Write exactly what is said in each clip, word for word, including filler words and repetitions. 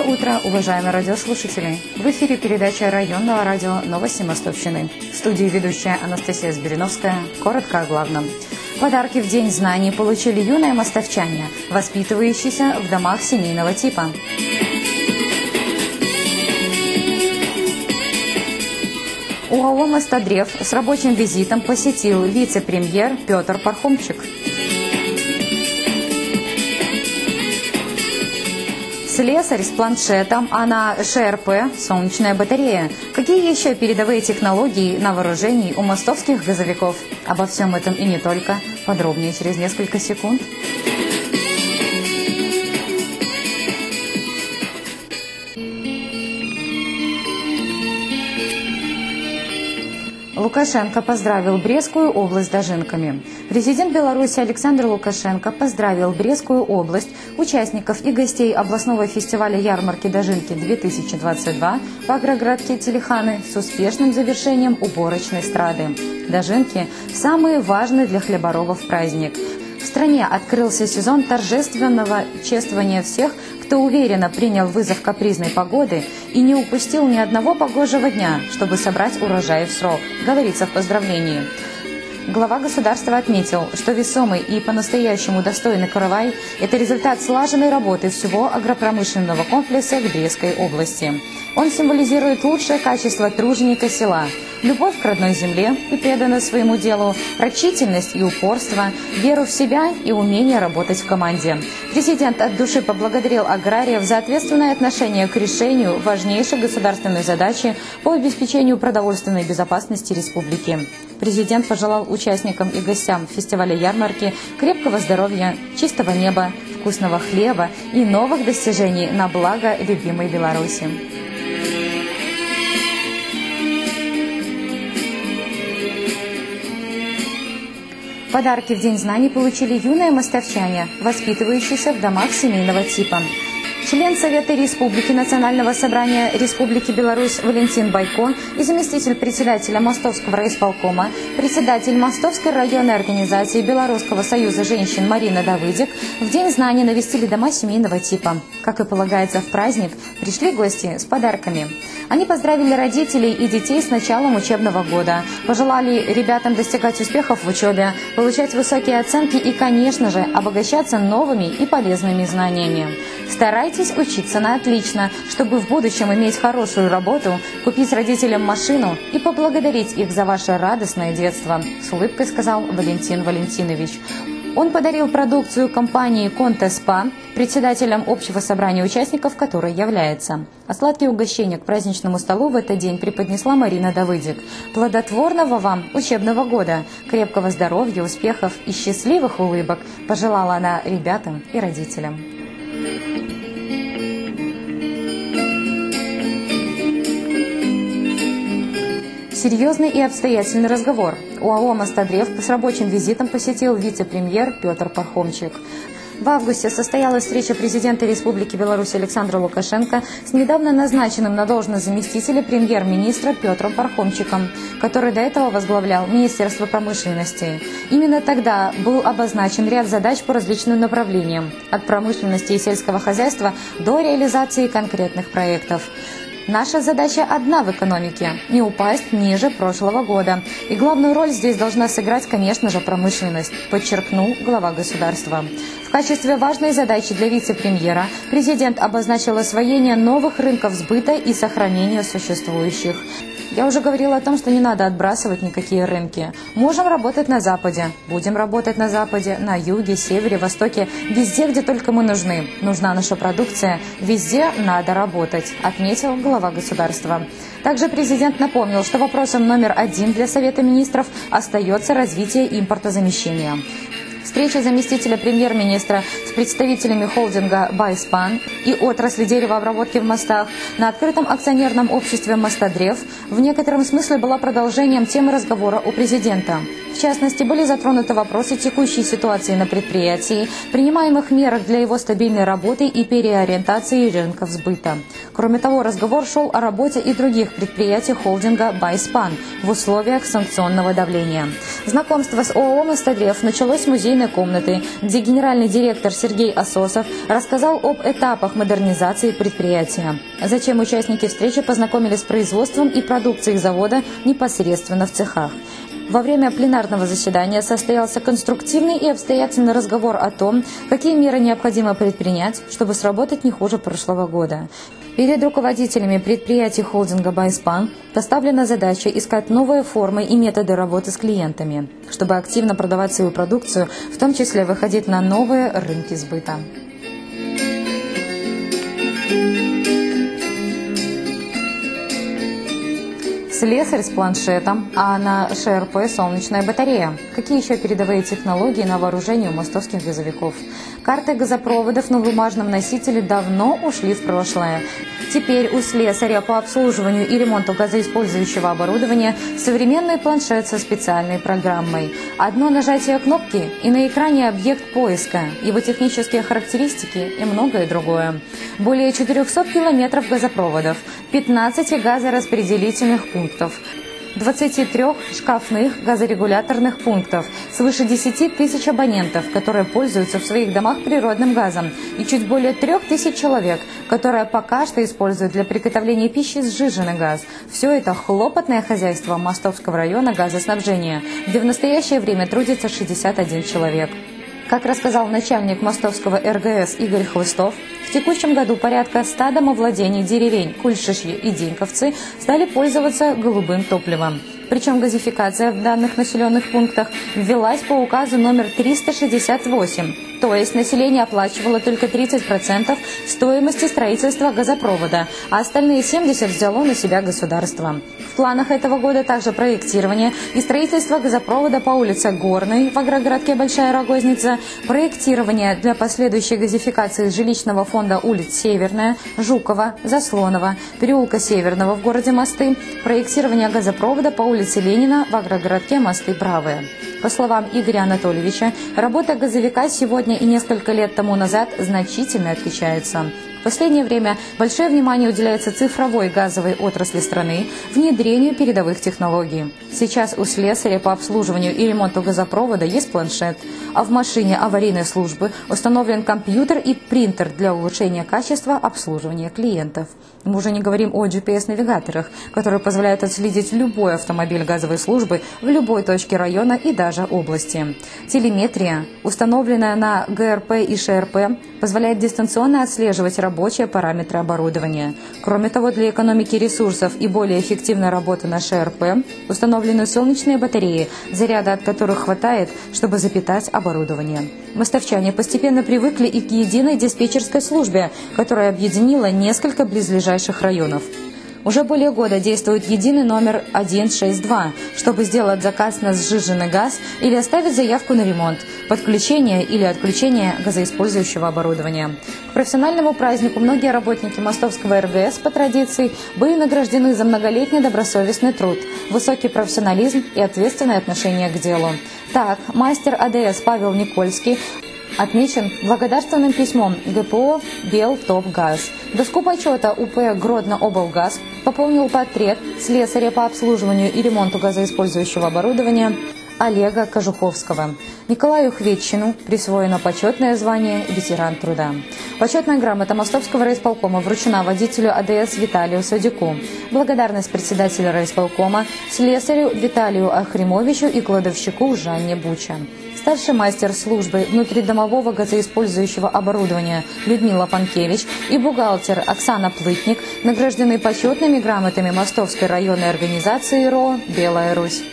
Доброе утро, уважаемые радиослушатели! В эфире передача районного радио «Новости Мостовщины». В студии ведущая Анастасия Сбериновская. Коротко о главном. Подарки в День знаний получили юные мостовчане, воспитывающиеся в домах семейного типа. ОАО «Мостодрев» с рабочим визитом посетил вице-премьер Петр Пархомчик. Слесарь с планшетом, а на ШРП – солнечная батарея. Какие еще передовые технологии на вооружении у мостовских газовиков? Обо всем этом и не только. Подробнее через несколько секунд. Лукашенко поздравил Брестскую область дожинками. Президент Беларуси Александр Лукашенко поздравил Брестскую область, участников и гостей областного фестиваля ярмарки «Дожинки-две тысячи двадцать два» в агрогородке Телеханы с успешным завершением уборочной страды. Дожинки – самый важный для хлеборобов праздник. В стране открылся сезон торжественного чествования всех, кто уверенно принял вызов капризной погоды и не упустил ни одного погожего дня, чтобы собрать урожай в срок, говорится в поздравлении. Глава государства отметил, что весомый и по-настоящему достойный каравай – это результат слаженной работы всего агропромышленного комплекса в Брестской области. Он символизирует лучшее качество труженика села – любовь к родной земле и преданность своему делу, рачительность и упорство, веру в себя и умение работать в команде. Президент от души поблагодарил аграриев за ответственное отношение к решению важнейшей государственной задачи по обеспечению продовольственной безопасности республики. Президент пожелал участникам и гостям фестиваля ярмарки крепкого здоровья, чистого неба, вкусного хлеба и новых достижений на благо любимой Беларуси. Подарки в День знаний получили юные мостовчане, воспитывающиеся в домах семейного типа. Член Совета Республики Национального собрания Республики Беларусь Валентин Байко и заместитель председателя Мостовского райисполкома, председатель Мостовской районной организации Белорусского союза женщин Марина Давыдик в День знаний навестили дома семейного типа. Как и полагается в праздник, пришли гости с подарками. Они поздравили родителей и детей с началом учебного года, пожелали ребятам достигать успехов в учебе, получать высокие оценки и, конечно же, обогащаться новыми и полезными знаниями. Старайтесь учиться на отлично, чтобы в будущем иметь хорошую работу, купить родителям машину и поблагодарить их за ваше радостное детство, с улыбкой сказал Валентин Валентинович. Он подарил продукцию компании «Конте Спа», председателем общего собрания участников которой является. А сладкие угощения к праздничному столу в этот день преподнесла Марина Давыдик. Плодотворного вам учебного года, крепкого здоровья, успехов и счастливых улыбок пожелала она ребятам и родителям. Серьезный и обстоятельный разговор. ОАО «Мостодрев» с рабочим визитом посетил вице-премьер Петр Пархомчик. В августе состоялась встреча президента Республики Беларусь Александра Лукашенко с недавно назначенным на должность заместителя премьер-министра Петром Пархомчиком, который до этого возглавлял Министерство промышленности. Именно тогда был обозначен ряд задач по различным направлениям, от промышленности и сельского хозяйства до реализации конкретных проектов. Наша задача одна в экономике – не упасть ниже прошлого года. И главную роль здесь должна сыграть, конечно же, промышленность, подчеркнул глава государства. В качестве важной задачи для вице-премьера президент обозначил освоение новых рынков сбыта и сохранение существующих. Я уже говорила о том, что не надо отбрасывать никакие рынки. Можем работать на Западе, будем работать на Западе, на юге, севере, востоке, везде, где только мы нужны. Нужна наша продукция, везде надо работать, отметил глава государства. Также президент напомнил, что вопросом номер один для Совета министров остается развитие импортозамещения. Встреча заместителя премьер-министра с представителями холдинга «Байспан» и отрасли деревообработки в мостах на открытом акционерном обществе «Мостодрев» в некотором смысле была продолжением темы разговора у президента. В частности, были затронуты вопросы текущей ситуации на предприятии, принимаемых мерах для его стабильной работы и переориентации рынков сбыта. Кроме того, разговор шел о работе и других предприятий холдинга «Байспан» в условиях санкционного давления. Знакомство с ОАО «Мостадрев» началось с музейной комнаты, где генеральный директор Сергей Ососов рассказал об этапах модернизации предприятия. Затем участники встречи познакомились с производством и продукцией завода непосредственно в цехах. Во время пленарного заседания состоялся конструктивный и обстоятельный разговор о том, какие меры необходимо предпринять, чтобы сработать не хуже прошлого года. Перед руководителями предприятий холдинга «Байспан» поставлена задача искать новые формы и методы работы с клиентами, чтобы активно продавать свою продукцию, в том числе выходить на новые рынки сбыта. Слесарь с планшетом, а на ШРП солнечная батарея. Какие еще передовые технологии на вооружении у мостовских газовиков? Карты газопроводов на бумажном носителе давно ушли в прошлое. Теперь у слесаря по обслуживанию и ремонту газоиспользующего оборудования современный планшет со специальной программой. Одно нажатие кнопки и на экране объект поиска, его технические характеристики и многое другое. Более четырехсот километров газопроводов, пятнадцати газораспределительных пунктов, двадцати трёх шкафных газорегуляторных пунктов, свыше десяти тысяч абонентов, которые пользуются в своих домах природным газом, и чуть более трех тысяч человек, которые пока что используют для приготовления пищи сжиженный газ. Все это хлопотное хозяйство Мостовского района газоснабжения, где в настоящее время трудится шестьдесят один человек. Как рассказал начальник Мостовского эр гэ эс Игорь Хлыстов, в текущем году порядка ста домовладений деревень Кульшишье и Деньковцы стали пользоваться голубым топливом. Причем газификация в данных населенных пунктах ввелась по указу номер триста шестьдесят восемь, то есть население оплачивало только тридцать процентов стоимости строительства газопровода, а остальные семьдесят процентов взяло на себя государство. В планах этого года также проектирование и строительство газопровода по улице Горной в агрогородке Большая Рогозница, проектирование для последующей газификации жилищного фонда улиц Северная, Жукова, Заслонова, переулка Северного в городе Мосты, проектирование газопровода по улице Ленина в агрогородке Мосты Бравые. По словам Игоря Анатольевича, работа газовика сегодня и несколько лет тому назад значительно отличается. В последнее время большое внимание уделяется цифровой газовой отрасли страны, внедрению передовых технологий. Сейчас у слесаря по обслуживанию и ремонту газопровода есть планшет, а в машине аварийной службы установлен компьютер и принтер для улучшения качества обслуживания клиентов. Мы уже не говорим о джи пи эс-навигаторах, которые позволяют отследить любой автомобиль газовой службы в любой точке района и даже области. Телеметрия, установленная на гэ эр пэ и ша эр пэ, позволяет дистанционно отслеживать рабочие параметры оборудования. Кроме того, для экономики ресурсов и более эффективной работы на ша эр пэ установлены солнечные батареи, заряда от которых хватает, чтобы запитать оборудование. Мостовчане постепенно привыкли и к единой диспетчерской службе, которая объединила несколько близлежащих районов. Уже более года действует единый номер один шесть два, чтобы сделать заказ на сжиженный газ или оставить заявку на ремонт, подключение или отключение газоиспользующего оборудования. К профессиональному празднику многие работники Мостовского эр гэ эс по традиции были награждены за многолетний добросовестный труд, высокий профессионализм и ответственное отношение к делу. Так, мастер а дэ эс Павел Никольский отмечен благодарственным письмом гэ пэ о «Белтопгаз». Доску почета у пэ «Гродно-облгаз» пополнил портрет слесаря по обслуживанию и ремонту газоиспользующего оборудования Олега Кожуховского. Николаю Хветчину присвоено почетное звание «Ветеран труда». Почетная грамота Мостовского райисполкома вручена водителю а дэ эс Виталию Садюку. Благодарность председателя райисполкома слесарю Виталию Ахримовичу и кладовщику Жанне Буча. Старший мастер службы внутридомового газоиспользующего оборудования Людмила Панкевич и бухгалтер Оксана Плытник награждены почетными грамотами Мостовской районной организации эр о «Белая Русь».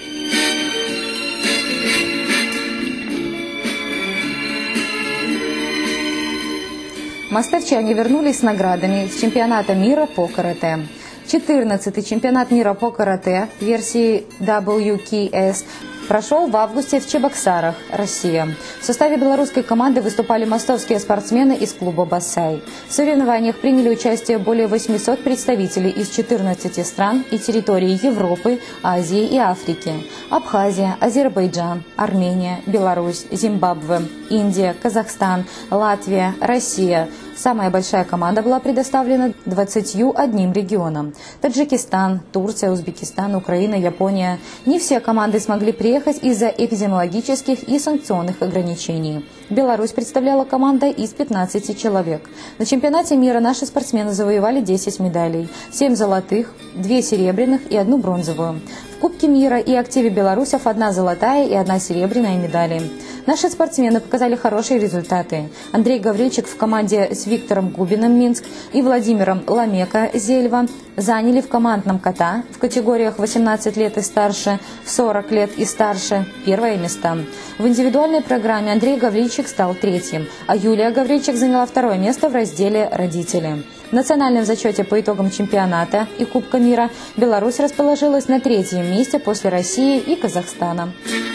Мостовчане вернулись с наградами с чемпионата мира по карате. четырнадцатый чемпионат мира по карате версии дабл ю кей эс прошел в августе в Чебоксарах, Россия. В составе белорусской команды выступали мостовские спортсмены из клуба «Басай». В соревнованиях приняли участие более восьмисот представителей из четырнадцати стран и территорий Европы, Азии и Африки. Абхазия, Азербайджан, Армения, Беларусь, Зимбабве, Индия, Казахстан, Латвия, Россия. Самая большая команда была предоставлена двадцатью одним регионам. Таджикистан, Турция, Узбекистан, Украина, Япония. Не все команды смогли приехать из-за эпидемиологических и санкционных ограничений. Беларусь представляла команда из пятнадцати человек. На чемпионате мира наши спортсмены завоевали десять медалей. семь золотых, две серебряных и одну бронзовую. В Кубке мира и активе белорусов одна золотая и одна серебряная медали. Наши спортсмены показали хорошие результаты. Андрей Гаврильчик в команде с Виктором Губиным Минск и Владимиром Ламека Зельва заняли в командном ката в категориях восемнадцать лет и старше, сорок лет и старше первое место. В индивидуальной программе Андрей Гаврильчик стал третьим, а Юлия Гаврильчик заняла второе место в разделе «Родители». В национальном зачете по итогам чемпионата и Кубка мира Беларусь расположилась на третьем месте после России и Казахстана.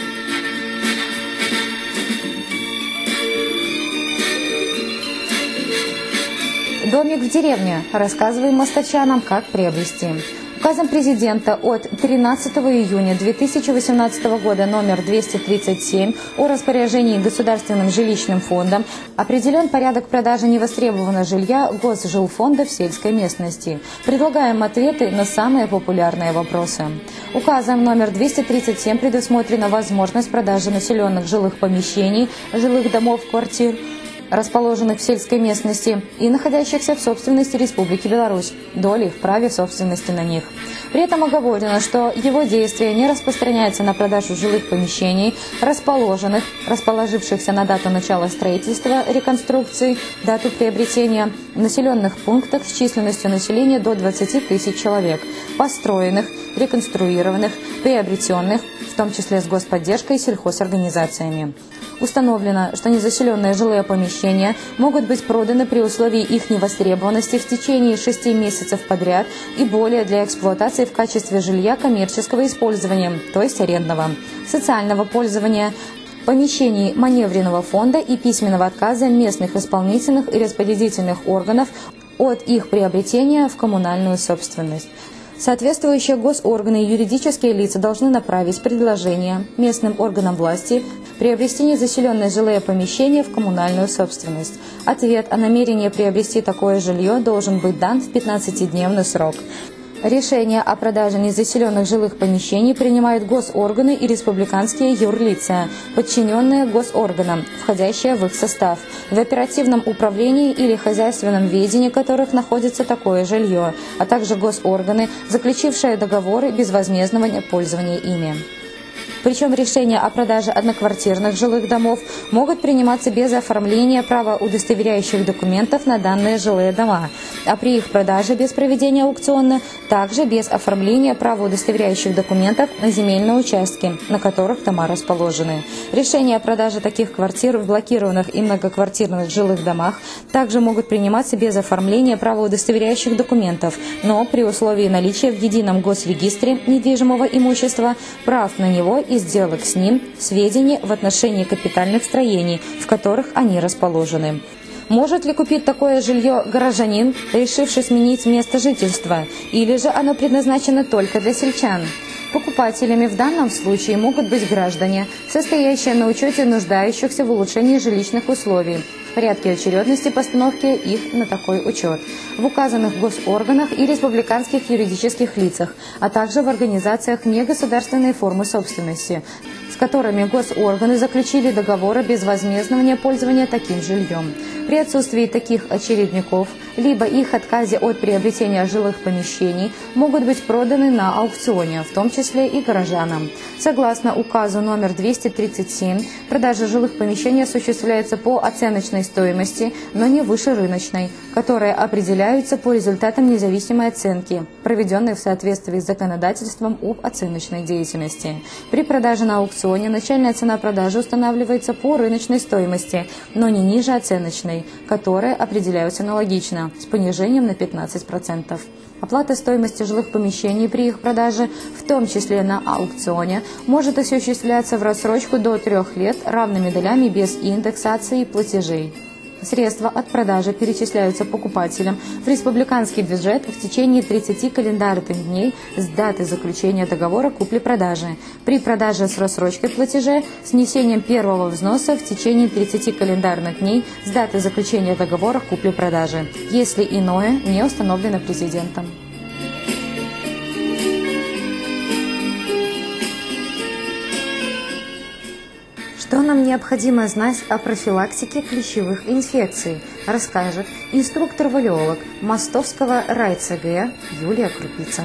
Домик в деревне. Рассказываем мостовчанам, как приобрести. Указом президента от тринадцатого июня две тысячи восемнадцатого года номер двести тридцать семь о распоряжении Государственным жилищным фондом определен порядок продажи невостребованного жилья Госжилфонда в сельской местности. Предлагаем ответы на самые популярные вопросы. Указом номер двести тридцать семь предусмотрена возможность продажи населенных жилых помещений, жилых домов, квартир, расположенных в сельской местности и находящихся в собственности Республики Беларусь, доли в праве собственности на них. При этом оговорено, что его действие не распространяется на продажу жилых помещений, расположенных, расположившихся на дату начала строительства, реконструкции, дату приобретения, в населенных пунктах с численностью населения до двадцати тысяч человек, построенных, реконструированных, приобретенных, в том числе с господдержкой сельхозорганизациями. Установлено, что незаселенные жилые помещения могут быть проданы при условии их невостребованности в течение шести месяцев подряд и более для эксплуатации в качестве жилья коммерческого использования, то есть арендного, социального пользования, помещений маневренного фонда и письменного отказа местных исполнительных и распорядительных органов от их приобретения в коммунальную собственность. Соответствующие госорганы и юридические лица должны направить предложение местным органам власти приобрести незаселенные жилые помещения в коммунальную собственность. Ответ о намерении приобрести такое жилье должен быть дан в пятнадцатидневный срок. Решение о продаже незаселенных жилых помещений принимают госорганы и республиканские юрлица, подчиненные госорганам, входящие в их состав, в оперативном управлении или хозяйственном ведении которых находится такое жилье, а также госорганы, заключившие договоры безвозмездного пользования ими. Причем решения о продаже одноквартирных жилых домов могут приниматься без оформления правоудостоверяющих документов на данные жилые дома, а при их продаже без проведения аукциона также без оформления правоудостоверяющих документов на земельные участки, на которых дома расположены. Решения о продаже таких квартир в блокированных и многоквартирных жилых домах также могут приниматься без оформления правоудостоверяющих документов, но при условии наличия в едином госрегистре недвижимого имущества прав на него и сделок с ним, сведений в отношении капитальных строений, в которых они расположены. Может ли купить такое жилье горожанин, решивший сменить место жительства, или же оно предназначено только для сельчан? Покупателями в данном случае могут быть граждане, состоящие на учете нуждающихся в улучшении жилищных условий, в порядке очередности постановки их на такой учет, в указанных госорганах и республиканских юридических лицах, а также в организациях негосударственной формы собственности, с которыми госорганы заключили договоры безвозмездного пользования таким жильем. При отсутствии таких очередников, либо их отказе от приобретения жилых помещений, могут быть проданы на аукционе, в том числе и горожанам. Согласно указу номер двести тридцать семь, продажа жилых помещений осуществляется по оценочной стоимости, но не выше рыночной, которые определяются по результатам независимой оценки, проведенной в соответствии с законодательством об оценочной деятельности. При продаже на аукционе начальная цена продажи устанавливается по рыночной стоимости, но не ниже оценочной, которые определяются аналогично, с понижением на пятнадцать процентов. Оплата стоимости жилых помещений при их продаже, в том числе на аукционе, может осуществляться в рассрочку до трех лет равными долями без индексации платежей. Средства от продажи перечисляются покупателям в республиканский бюджет в течение тридцати календарных дней с даты заключения договора купли-продажи. При продаже с рассрочкой платежей с внесением первого взноса в течение тридцати календарных дней с даты заключения договора купли-продажи, если иное не установлено президентом. Что нам необходимо знать о профилактике клещевых инфекций, расскажет инструктор-валеолог Мостовского райЦГ Юлия Крупица.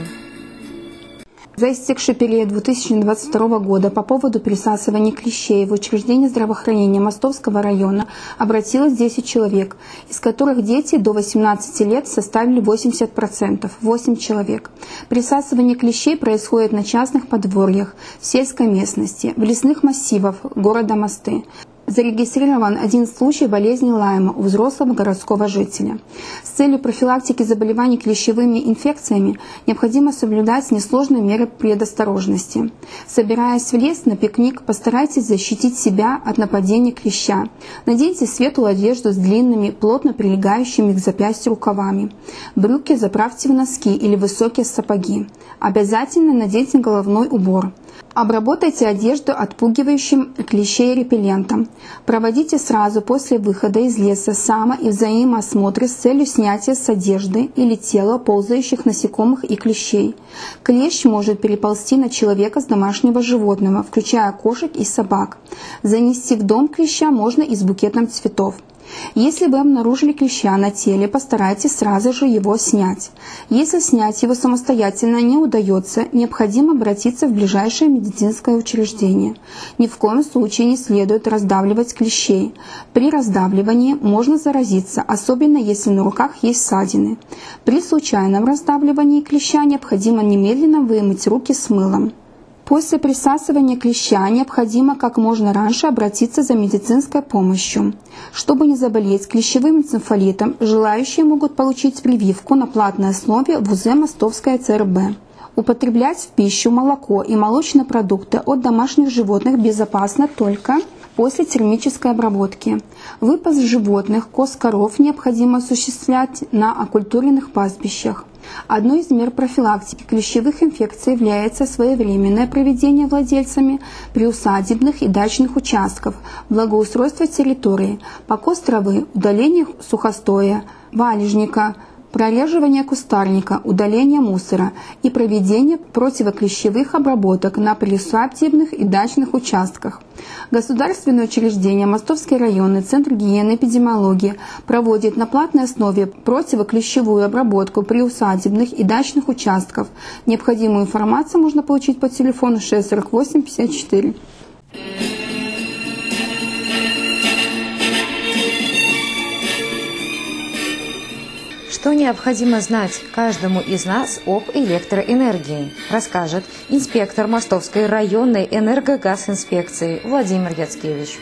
За истекший период две тысячи двадцать второго года по поводу присасывания клещей в учреждение здравоохранения Мостовского района обратилось десять человек, из которых дети до восемнадцати лет составили восемьдесят процентов, восемь человек. Присасывание клещей происходит на частных подворьях, в сельской местности, в лесных массивах города Мосты. Зарегистрирован один случай болезни Лайма у взрослого городского жителя. С целью профилактики заболеваний клещевыми инфекциями необходимо соблюдать несложные меры предосторожности. Собираясь в лес на пикник, постарайтесь защитить себя от нападения клеща. Наденьте светлую одежду с длинными, плотно прилегающими к запястью рукавами. Брюки заправьте в носки или высокие сапоги. Обязательно наденьте головной убор. Обработайте одежду отпугивающим клещей репеллентом. Проводите сразу после выхода из леса само- и взаимоосмотры с целью снятия с одежды или тела ползающих насекомых и клещей. Клещ может переползти на человека с домашнего животного, включая кошек и собак. Занести в дом клеща можно и с букетом цветов. Если вы обнаружили клеща на теле, постарайтесь сразу же его снять. Если снять его самостоятельно не удается, необходимо обратиться в ближайшее медицинское учреждение. Ни в коем случае не следует раздавливать клещей. При раздавливании можно заразиться, особенно если на руках есть ссадины. При случайном раздавливании клеща необходимо немедленно вымыть руки с мылом. После присасывания клеща необходимо как можно раньше обратиться за медицинской помощью. Чтобы не заболеть клещевым энцефалитом, желающие могут получить прививку на платной основе в УЗ Мостовская ЦРБ. Употреблять в пищу молоко и молочные продукты от домашних животных безопасно только после термической обработки. Выпас животных, коз, коров необходимо осуществлять на окультуренных пастбищах. Одной из мер профилактики клещевых инфекций является своевременное проведение владельцами приусадебных и дачных участков, благоустройство территории, покос травы, удаление сухостоя, валежника, прореживание кустарника, удаление мусора и проведение противоклещевых обработок на приусадебных и дачных участках. Государственное учреждение Мостовский районный центр гигиены и эпидемиологии проводит на платной основе противоклещевую обработку приусадебных и дачных участков. Необходимую информацию можно получить по телефону шесть сорок восемь пятьдесят четыре. Что необходимо знать каждому из нас об электроэнергии, расскажет инспектор Мостовской районной энергогазинспекции Владимир Яцкевич.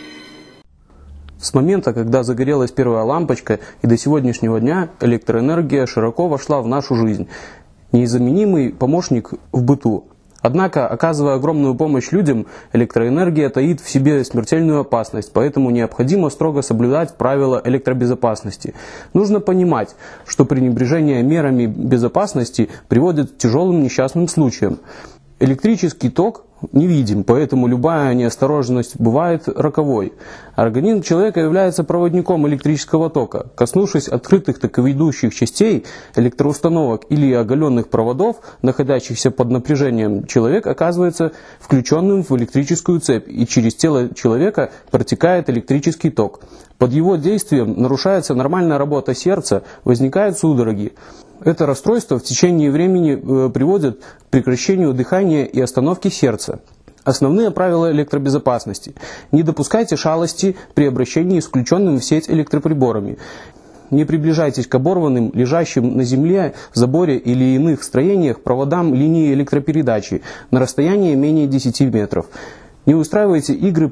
С момента, когда загорелась первая лампочка, и до сегодняшнего дня электроэнергия широко вошла в нашу жизнь. Незаменимый помощник в быту. Однако, оказывая огромную помощь людям, электроэнергия таит в себе смертельную опасность, поэтому необходимо строго соблюдать правила электробезопасности. Нужно понимать, что пренебрежение мерами безопасности приводит к тяжелым несчастным случаям. Электрический ток невидим, поэтому любая неосторожность бывает роковой. Организм человека является проводником электрического тока. Коснувшись открытых токоведущих частей, электроустановок или оголенных проводов, находящихся под напряжением, человек оказывается включенным в электрическую цепь, и через тело человека протекает электрический ток. Под его действием нарушается нормальная работа сердца, возникают судороги. Это расстройство в течение времени приводит к прекращению дыхания и остановке сердца. Основные правила электробезопасности. Не допускайте шалости при обращении с включенными в сеть электроприборами. Не приближайтесь к оборванным, лежащим на земле, заборе или иных строениях проводам линии электропередачи на расстоянии менее десяти метров. Не устраивайте игры под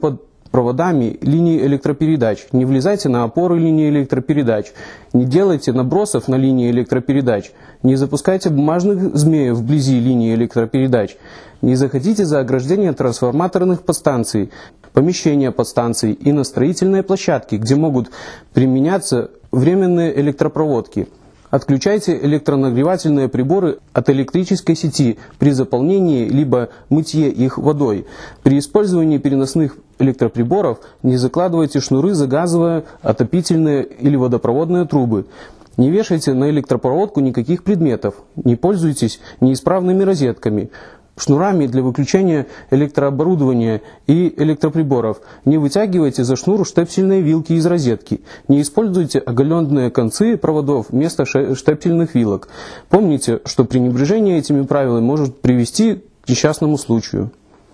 проводами линии электропередач, не влезайте на опоры линии электропередач, не делайте набросов на линии электропередач, не запускайте бумажных змеев вблизи линии электропередач, не заходите за ограждение трансформаторных подстанций, помещения подстанций и на строительные площадки, где могут применяться временные электропроводки. Отключайте электронагревательные приборы от электрической сети при заполнении либо мытье их водой. При использовании переносных электроприборов не закладывайте шнуры за газовые, отопительные или водопроводные трубы. Не вешайте на электропроводку никаких предметов. Не пользуйтесь неисправными розетками, шнурами для выключения электрооборудования и электроприборов. Не вытягивайте за шнур штепсельные вилки из розетки. Не используйте оголенные концы проводов вместо штепсельных вилок. Помните, что пренебрежение этими правилами может привести к несчастному случаю.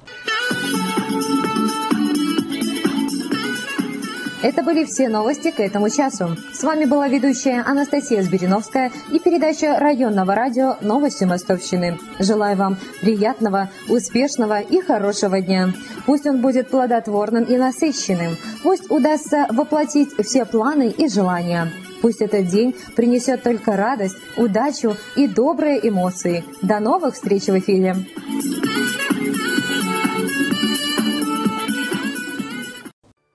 Это были все новости к этому часу. С вами была ведущая Анастасия Збириновская и передача районного радио «Новости Мостовщины». Желаю вам приятного, успешного и хорошего дня. Пусть он будет плодотворным и насыщенным. Пусть удастся воплотить все планы и желания. Пусть этот день принесет только радость, удачу и добрые эмоции. До новых встреч в эфире!